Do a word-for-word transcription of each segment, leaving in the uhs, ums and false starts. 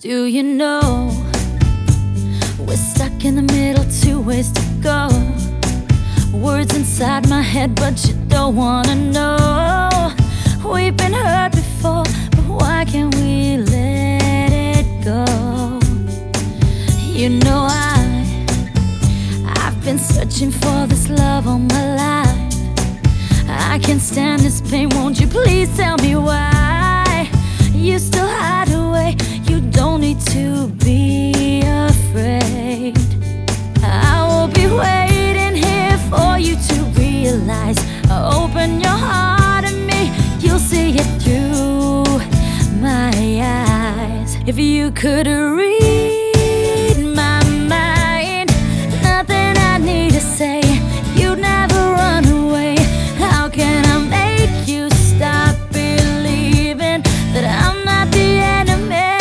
Do you know we're stuck in the middle, two ways to go? Words inside my head, but you don't wanna know. We've been hurt before, but why can't we let it go? You know I, I've been searching for this love all my life. I can't stand this pain, won't you please tell me why? You still hide away, you don't need to be afraid. I will be waiting here for you to realize. Open your heart to me, you'll see it through my eyes. If you could read my mind, nothing I need to say, you'd never run away. How can I make you stop believing that I'm not the enemy?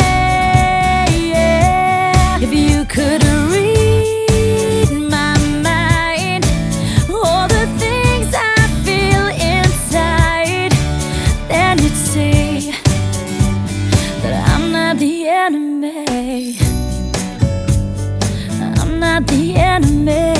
Yeah. If you could read my mind, all the things I feel inside, then you'd see that I'm not the enemy. I'm not the enemy.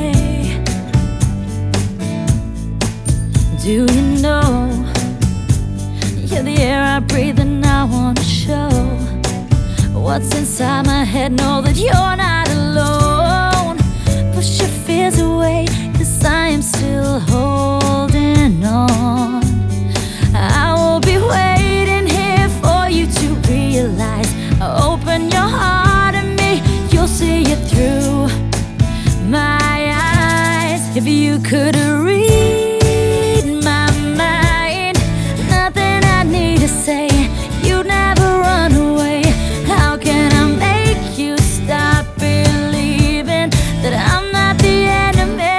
Do you know you're the air I breathe and I wanna show what's inside my head? Know that you're not alone. Push your fears away, 'cause I am still holding on. I will be waiting here for you to realize. Open your heart to me, you'll see it through my eyes. If you could read my mind, nothing I need to say, you'd never run away. How can I make you stop believing that I'm not the enemy?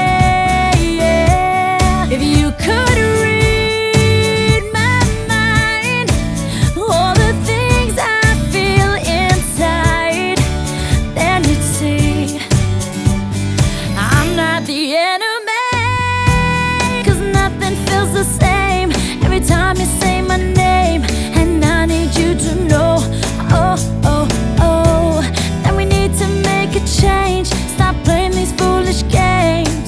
Yeah. If you could read my mind, all the things I feel inside, then you'd see I'm not the enemy. 'Cause nothing feels the same every time you say my name, and I need you to know, oh, oh, oh, that we need to make a change. Stop playing these foolish games.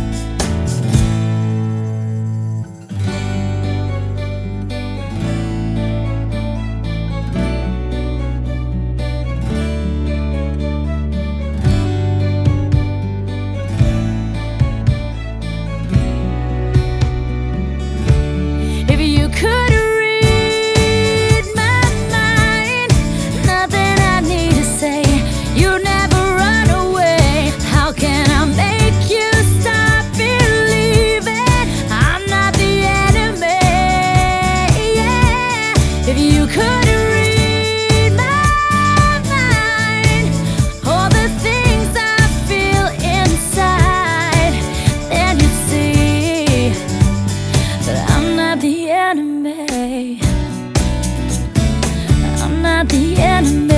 If you could read my mind, nothing I need to say, you never run away. How can I make you stop believing I'm not the enemy? Yeah. If you could read my mind, all the things I feel inside, then you'd see that I'm not the enemy. I'm not the enemy.